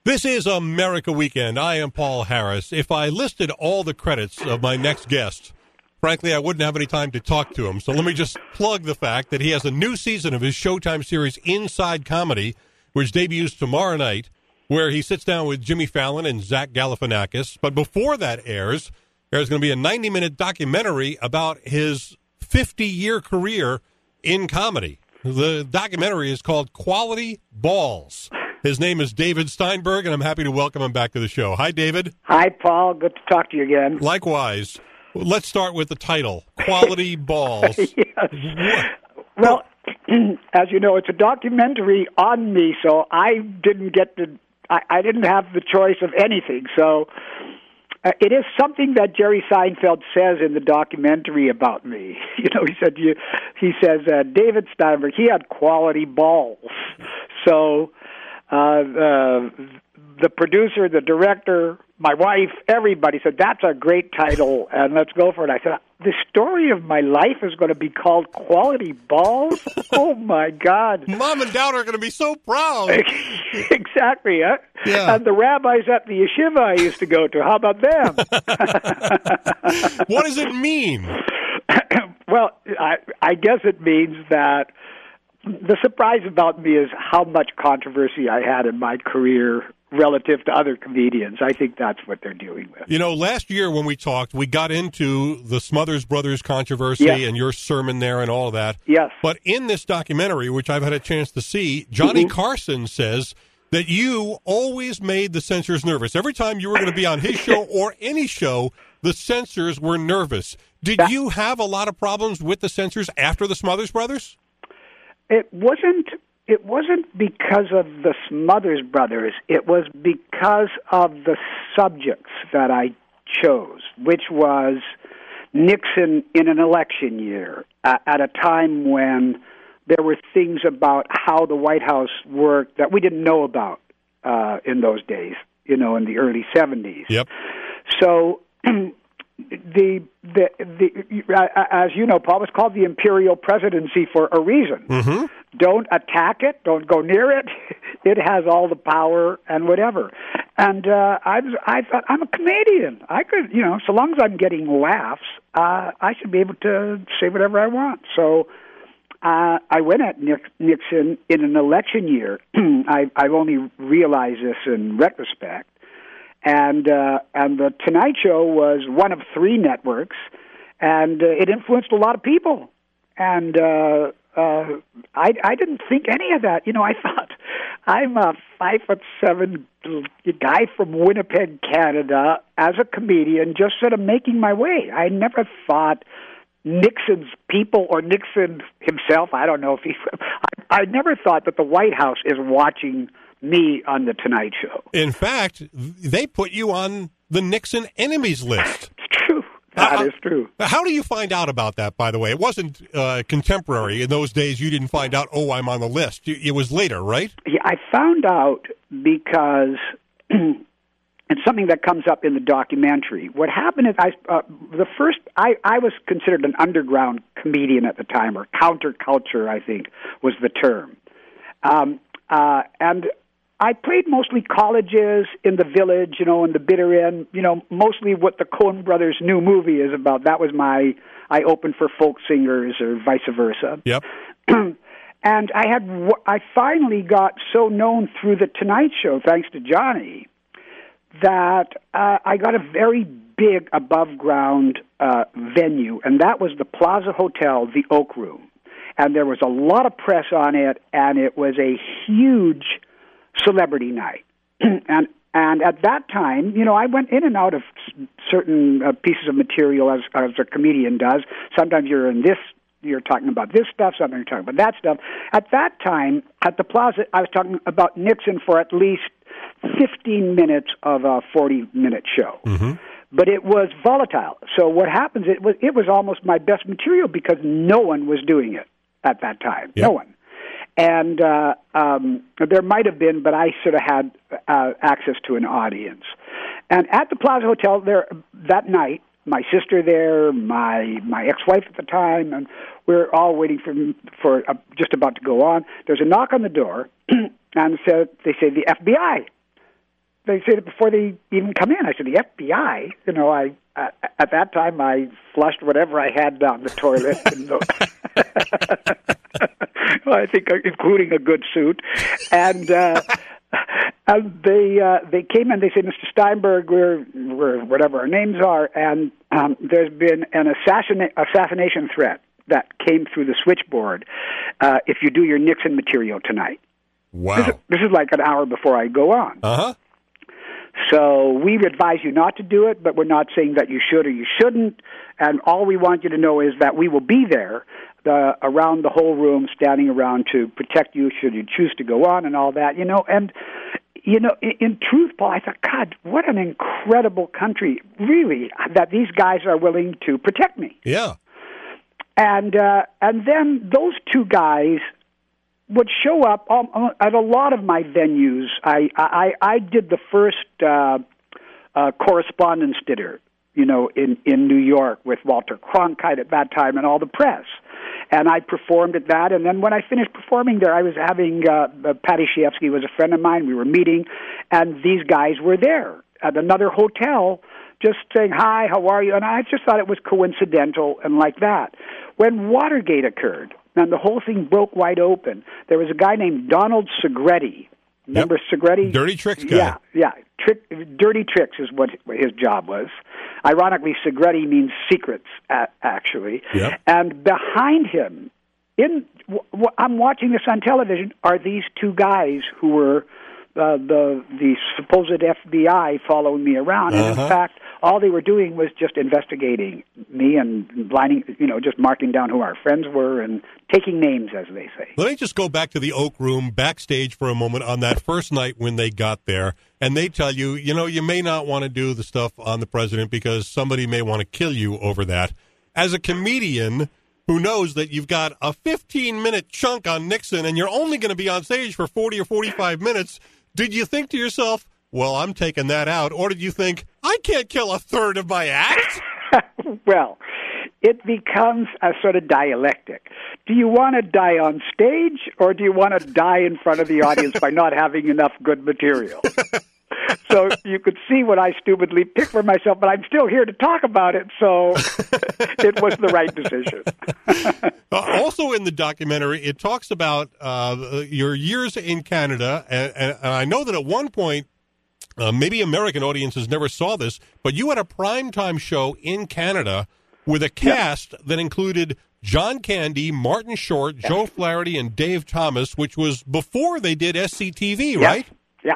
This is America Weekend. I am Paul Harris. If I listed all the credits of my next guest, frankly, I wouldn't have any time to talk to him. So let me just plug the fact that he has a new season of his Showtime series Inside Comedy, which debuts tomorrow night, where he sits down with Jimmy Fallon and Zach Galifianakis. But before that airs, there's going to be a 90-minute documentary about his 50-year career in comedy. The documentary is called Quality Balls. His name is David Steinberg, and I'm happy to welcome him back to the show. Hi, David. Hi, Paul. Good to talk to you again. Likewise. Let's start with the title, Quality Balls. Yes. Well, as you know, it's a documentary on me, so I didn't have the choice of anything. So it is something that Jerry Seinfeld says in the documentary about me. He says, David Steinberg, he had quality balls. So the producer, the director, my wife, everybody said, that's a great title, and let's go for it. I said, the story of my life is going to be called Quality Balls? Oh, my God. Mom and Dad are going to be so proud. Exactly. Huh? Yeah. And the rabbis at the yeshiva I used to go to, how about them? What does it mean? Well, I guess it means that the surprise about me is how much controversy I had in my career relative to other comedians. I think that's what they're dealing with. You know, last year when we talked, we got into the Smothers Brothers controversy and your sermon there and all of that. Yes. But in this documentary, which I've had a chance to see, Johnny Carson says that you always made the censors nervous. Every time you were going to be on his show or any show, the censors were nervous. Did you have a lot of problems with the censors after the Smothers Brothers? It wasn't because of the Smothers Brothers. It was because of the subjects that I chose, which was Nixon in an election year, at a time when there were things about how the White House worked that we didn't know about in those days, in the early 70s. Yep. So as you know, Paul, was called the imperial presidency for a reason. Mm-hmm. Don't attack it. Don't go near it. It has all the power and whatever. And I thought, I'm a comedian. I could, so long as I'm getting laughs, I should be able to say whatever I want. So I went at Nixon in an election year. I've only realized this in retrospect. And the Tonight Show was one of 3 networks, and it influenced a lot of people. And I didn't think any of that. I thought, I'm a 5'7" guy from Winnipeg, Canada, as a comedian, just sort of making my way. I never thought Nixon's people or Nixon himself, I don't know if I never thought that the White House is watching me on the Tonight Show. In fact, they put you on the Nixon enemies list. It's true. That is true. How do you find out about that, by the way? It wasn't contemporary. In those days, you didn't find out, I'm on the list. It was later, right? Yeah, I found out because it's something that comes up in the documentary. What happened is I was considered an underground comedian at the time, or counterculture, I think, was the term. And I played mostly colleges in the Village, in the bitter end, mostly what the Coen Brothers' new movie is about. That was I opened for folk singers or vice versa. Yep. And I finally got so known through the Tonight Show, thanks to Johnny, that I got a very big above-ground venue, and that was the Plaza Hotel, the Oak Room. And there was a lot of press on it, and it was a huge celebrity night. And at that time, I went in and out of certain pieces of material as a comedian does. Sometimes you're talking about this stuff, sometimes you're talking about that stuff. At that time, at the Plaza, I was talking about Nixon for at least 15 minutes of a 40-minute show. Mm-hmm. But it was volatile. So what happens, it was almost my best material because no one was doing it at that time. Yep. No one. And there might have been, but I sort of had access to an audience. And at the Plaza Hotel there that night, my sister there, my ex-wife at the time, and we're all waiting for just about to go on. There's a knock on the door, and they say the FBI. they said it before they even come in. I said, the FBI? You know, at that time, I flushed whatever I had down the toilet. I think including a good suit. And they came in, they said, Mr. Steinberg, we're whatever our names are, and there's been an assassination threat that came through the switchboard if you do your Nixon material tonight. Wow. This is like an hour before I go on. Uh-huh. So we advise you not to do it, but we're not saying that you should or you shouldn't. And all we want you to know is that we will be there around the whole room, standing around to protect you should you choose to go on and all that, you know. And, you know, in truth, Paul, I thought, God, what an incredible country, really, that these guys are willing to protect me. Yeah. And then those two guys would show up at a lot of my venues. I did the first correspondence dinner, you know, in New York with Walter Cronkite at that time and all the press. And I performed at that. And then when I finished performing there, I was having Patty Chayefsky was a friend of mine. We were meeting, and these guys were there at another hotel just saying, hi, how are you? And I just thought it was coincidental and like that. When Watergate occurred, and the whole thing broke wide open, there was a guy named Donald Segretti. Remember Segretti? Dirty Tricks guy. Yeah. Dirty Tricks is what his job was. Ironically, Segretti means secrets, actually. Yep. And behind him, I'm watching this on television, are these two guys who were the supposed FBI following me around. And in fact, all they were doing was just investigating me and blinding, you know, just marking down who our friends were and taking names, as they say. Let me just go back to the Oak Room backstage for a moment on that first night when they got there, and they tell you, you know, you may not want to do the stuff on the president because somebody may want to kill you over that. As a comedian who knows that you've got a 15-minute chunk on Nixon and you're only going to be on stage for 40 or 45 minutes, did you think to yourself, well, I'm taking that out? Or did you think, I can't kill a third of my act? Well, it becomes a sort of dialectic. Do you want to die on stage, or do you want to die in front of the audience by not having enough good material? So you could see what I stupidly picked for myself, but I'm still here to talk about it, so it was the right decision. Also in the documentary, it talks about your years in Canada, and I know that at one point, maybe American audiences never saw this, but you had a primetime show in Canada with a cast that included John Candy, Martin Short, Joe Flaherty, and Dave Thomas, which was before they did SCTV, right? Yeah,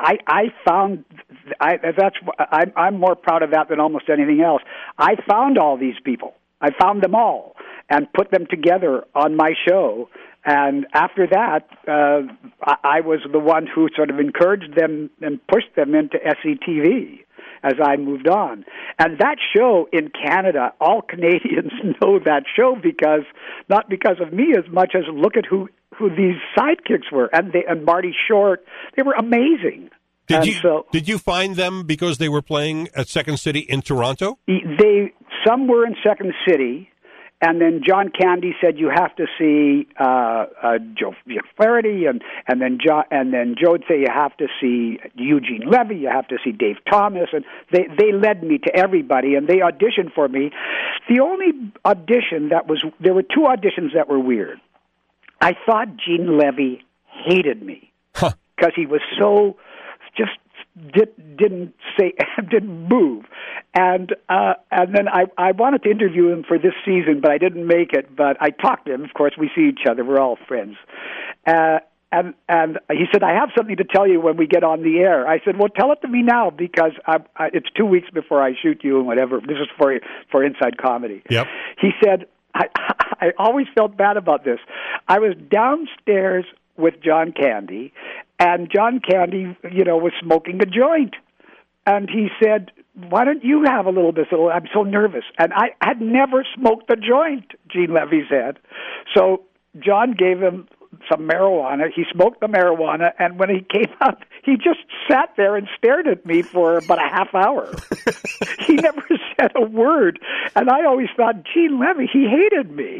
I'm more proud of that than almost anything else. I found all these people. I found them all and put them together on my show. And after that, I was the one who sort of encouraged them and pushed them into SCTV as I moved on. And that show in Canada, all Canadians know that show not because of me as much as look at who these sidekicks were, and Marty Short. They were amazing. Did you find them because they were playing at Second City in Toronto? Some were in Second City, and then John Candy said you have to see Joe Flaherty, and then Joe would say you have to see Eugene Levy, you have to see Dave Thomas, and they led me to everybody, and they auditioned for me. The only audition there were two auditions that were weird. I thought Gene Levy hated me because he was so just didn't move, and then I wanted to interview him for this season, but I didn't make it. But I talked to him. Of course, we see each other. We're all friends. And he said, I have something to tell you when we get on the air. I said, well, tell it to me now because it's 2 weeks before I shoot you and whatever. This is for Inside Comedy. Yep. He said, I always felt bad about this. I was downstairs with John Candy, and John Candy, was smoking a joint. And he said, why don't you have a little bit? I'm so nervous. And I had never smoked a joint, Gene Levy said. So John gave him some marijuana. He smoked the marijuana, and when he came out, he just sat there and stared at me for about a half hour. He never said a word, and I always thought, Gene Levy, he hated me.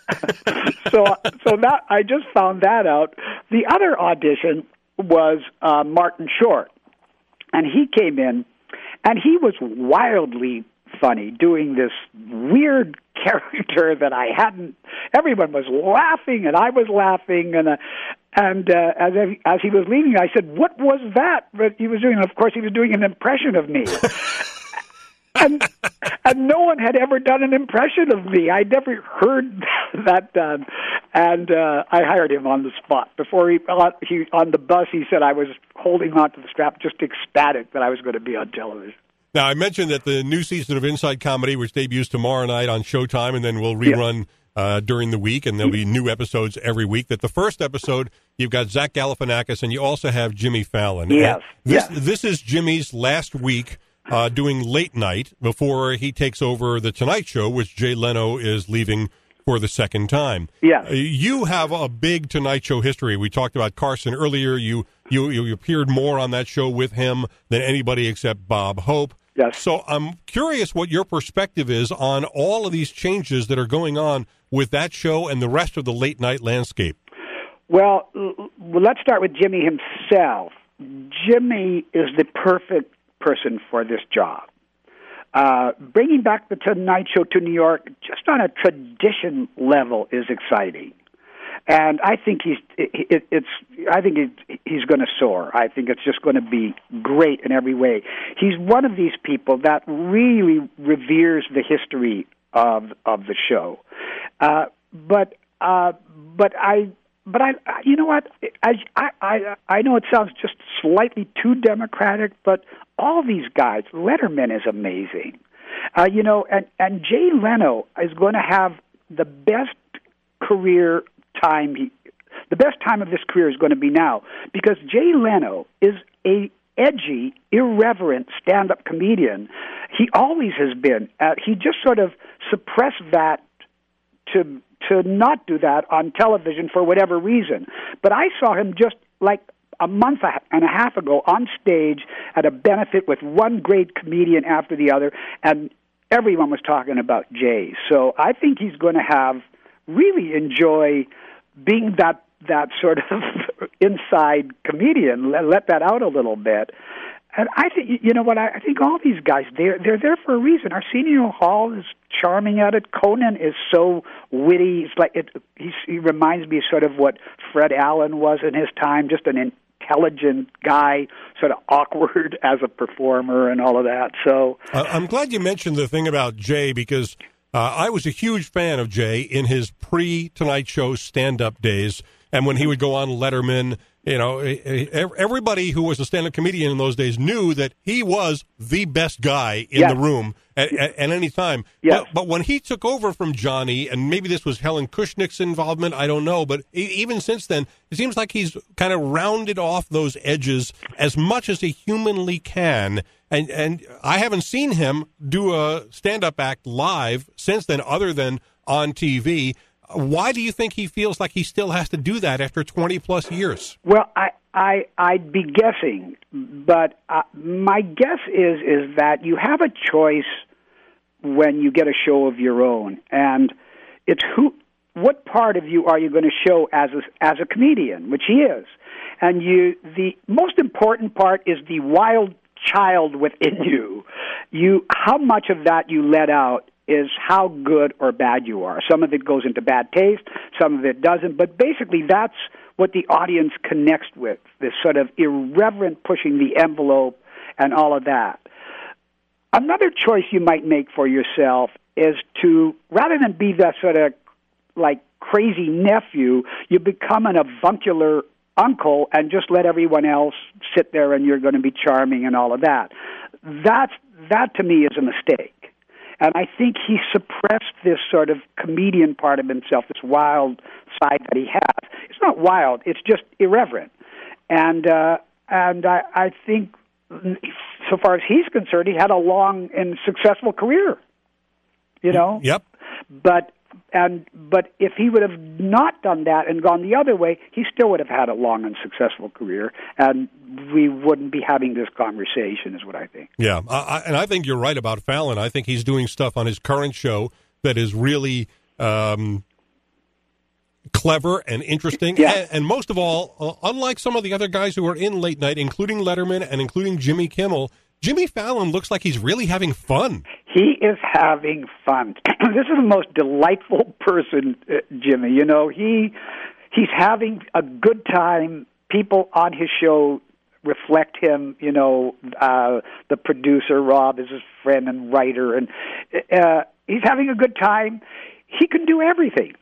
So that I just found that out. The other audition was Martin Short. and he came in, and he was wildly funny, doing this weird character that I hadn't. Everyone was laughing, and I was laughing, and as he was leaving, I said, "What was that?" But he was doing, of course, he was doing an impression of me. And no one had ever done an impression of me. I'd never heard that done. And I hired him on the spot. Before he on the bus, he said I was holding on to the strap, just ecstatic that I was going to be on television. Now, I mentioned that the new season of Inside Comedy, which debuts tomorrow night on Showtime, and then will rerun during the week, and there'll be new episodes every week, that the first episode, you've got Zach Galifianakis, and you also have Jimmy Fallon. Yes. This is Jimmy's last week doing late night before he takes over The Tonight Show, which Jay Leno is leaving for the second time. Yes. You have a big Tonight Show history. We talked about Carson earlier. You appeared more on that show with him than anybody except Bob Hope. Yes. So I'm curious what your perspective is on all of these changes that are going on with that show and the rest of the late night landscape. Well, let's start with Jimmy himself. Jimmy is the perfect person for this job. Bringing back the Tonight Show to New York, just on a tradition level, is exciting, and I think he's going to soar. I think it's just going to be great in every way. He's one of these people that really reveres the history of the show, but you know what? I know it sounds just slightly too democratic, but all these guys, Letterman is amazing, and Jay Leno is going to have the best career time. The best time of his career is going to be now, because Jay Leno is a edgy, irreverent stand-up comedian. He always has been. He just sort of suppressed that to not do that on television for whatever reason. But I saw him just like a month and a half ago on stage at a benefit with one great comedian after the other, and everyone was talking about Jay. So I think he's going to really enjoy being that sort of inside comedian, let that out a little bit. And I think, you know what, I think all these guys, they're there for a reason. Arsenio Hall is charming at it. Conan is so witty. It's like he reminds me sort of what Fred Allen was in his time, just an intelligent guy, sort of awkward as a performer and all of that. So I'm glad you mentioned the thing about Jay, because I was a huge fan of Jay in his pre-Tonight Show stand-up days, and when he would go on Letterman. You know, everybody who was a stand-up comedian in those days knew that he was the best guy in the room at any time. Yes. But when he took over from Johnny, and maybe this was Helen Kushnick's involvement, I don't know, but even since then, it seems like he's kind of rounded off those edges as much as he humanly can. And I haven't seen him do a stand-up act live since then, other than on TV. Why do you think he feels like he still has to do that after 20-plus years? Well, I'd be guessing, but my guess is that you have a choice when you get a show of your own, and it's what part of you are you going to show as a comedian, which he is, and the most important part is the wild child within you. How much of that you let out is how good or bad you are. Some of it goes into bad taste, some of it doesn't, but basically that's what the audience connects with, this sort of irreverent pushing the envelope and all of that. Another choice you might make for yourself is to, rather than be that sort of like crazy nephew, you become an avuncular uncle and just let everyone else sit there and you're going to be charming and all of that. That to me is a mistake. And I think he suppressed this sort of comedian part of himself, this wild side that he has. It's not wild; it's just irreverent. And I think, so far as he's concerned, he had a long and successful career. You know. Yep. But if he would have not done that and gone the other way, he still would have had a long and successful career, and we wouldn't be having this conversation, is what I think. Yeah, and I think you're right about Fallon. I think he's doing stuff on his current show that is really clever and interesting. Yeah. And most of all, unlike some of the other guys who are in late night, including Letterman and including Jimmy Kimmel, Jimmy Fallon looks like he's really having fun. He is having fun. This is the most delightful person, Jimmy. You know, he's having a good time. People on his show reflect him. You know, the producer, Rob, is his friend and writer, and he's having a good time. He can do everything.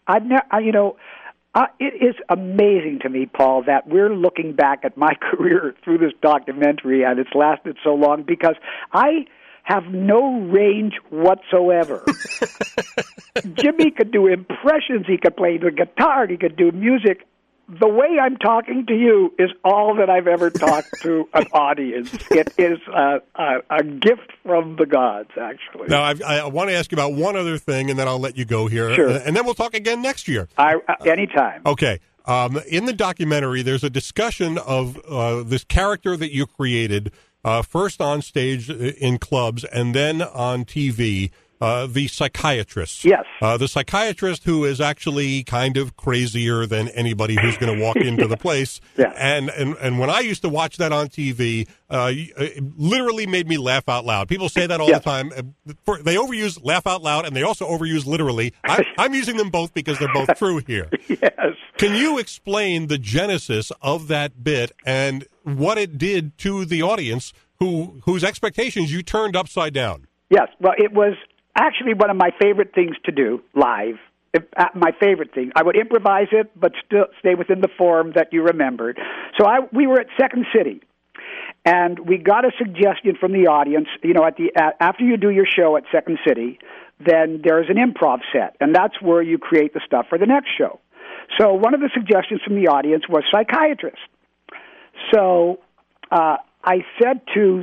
It is amazing to me, Paul, that we're looking back at my career through this documentary, and it's lasted so long because I have no range whatsoever. Jimmy could do impressions. He could play the guitar. He could do music. The way I'm talking to you is all that I've ever talked to an audience. It is a gift from the gods, actually. Now, I want to ask you about one other thing, and then I'll let you go here. Sure. And then we'll talk again next year. Anytime. Okay. In the documentary, there's a discussion of this character that you created, first on stage in clubs and then on TV. The psychiatrist. Yes. The psychiatrist who is actually kind of crazier than anybody who's going to walk into the place. Yeah. And when I used to watch that on TV, it literally made me laugh out loud. People say that all the time. They overuse laugh out loud, and they also overuse literally. I'm using them both because they're both true here. Yes. Can you explain the genesis of that bit and what it did to the audience whose expectations you turned upside down? Yes. Well, it was actually one of my favorite things to do live. My favorite thing. I would improvise it, but still stay within the form that you remembered. So we were at Second City, and we got a suggestion from the audience. You know, after you do your show at Second City, then there's an improv set, and that's where you create the stuff for the next show. So one of the suggestions from the audience was psychiatrist. So I said to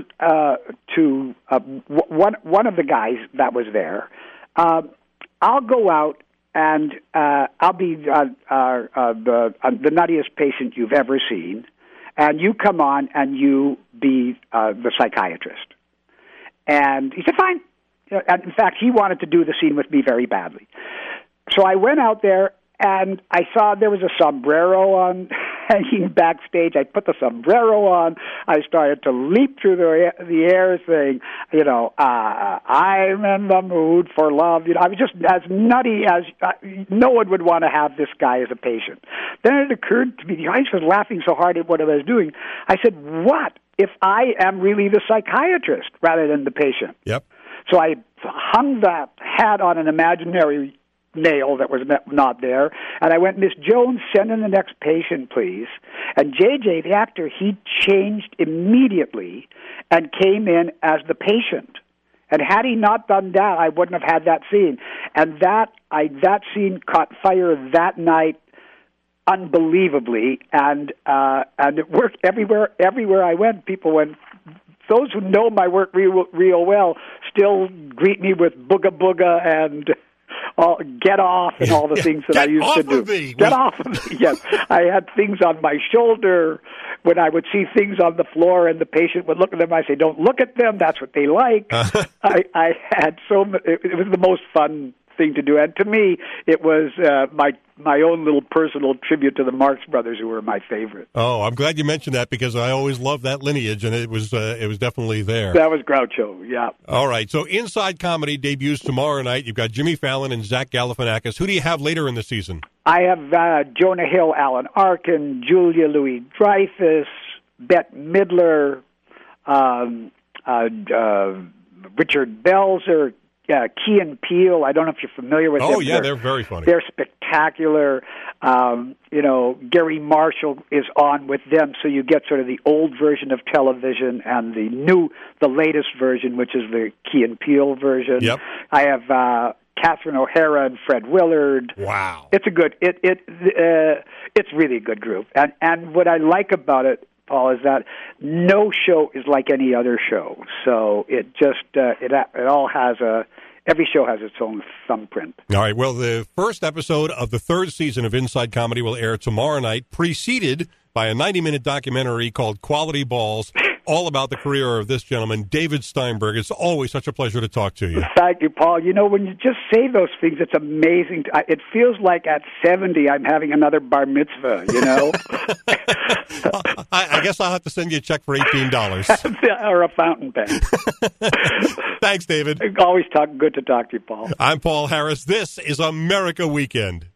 one of the guys that was there, I'll go out and I'll be the nuttiest patient you've ever seen, and you come on and you be the psychiatrist. And he said, fine. And in fact, he wanted to do the scene with me very badly. So I went out there, and I saw there was a sombrero on hanging backstage. I put the sombrero on. I started to leap through the air saying, you know, I'm in the mood for love. You know, I was just as nutty as no one would want to have this guy as a patient. Then it occurred to me, the audience was laughing so hard at what I was doing. I said, what if I am really the psychiatrist rather than the patient? Yep. So I hung that hat on an imaginary nail that was not there, and I went, Miss Jones, send in the next patient, please. And JJ, the actor, he changed immediately and came in as the patient. And had he not done that, I wouldn't have had that scene. And that scene caught fire that night unbelievably, and it worked everywhere. Everywhere I went, people went. Those who know my work real well still greet me with booga booga and get off and all the things that I used to do. Get off of me. Yes. I had things on my shoulder. When I would see things on the floor and the patient would look at them, I say, don't look at them. That's what they like. I had it was the most fun thing to do. And to me, it was my own little personal tribute to the Marx Brothers, who were my favorite. Oh, I'm glad you mentioned that because I always loved that lineage, and it was definitely there. That was Groucho, yeah. All right, so Inside Comedy debuts tomorrow night. You've got Jimmy Fallon and Zach Galifianakis. Who do you have later in the season? I have Jonah Hill, Alan Arkin, Julia Louis-Dreyfus, Bette Midler, Richard Belzer, Key and Peele. I don't know if you're familiar with them. Oh, yeah, they're very funny. They're spectacular. Gary Marshall is on with them, so you get sort of the old version of television and the latest version, which is the Key and Peele version. Yep. I have Catherine O'Hara and Fred Willard. Wow. It's a good. It's really a good group, and what I like about it, Paul, is that no show is like any other show. So it just it all has every show has its own thumbprint. All right. Well, the first episode of the third season of Inside Comedy will air tomorrow night, preceded by a 90-minute documentary called Quality Balls. all about the career of this gentleman, David Steinberg. It's always such a pleasure to talk to you. Thank you, Paul. You know, when you just say those things, it's amazing. It feels like at 70 I'm having another bar mitzvah, you know? I guess I'll have to send you a check for $18. Or a fountain pen. Thanks, David. Always good to talk to you, Paul. I'm Paul Harris. This is America Weekend.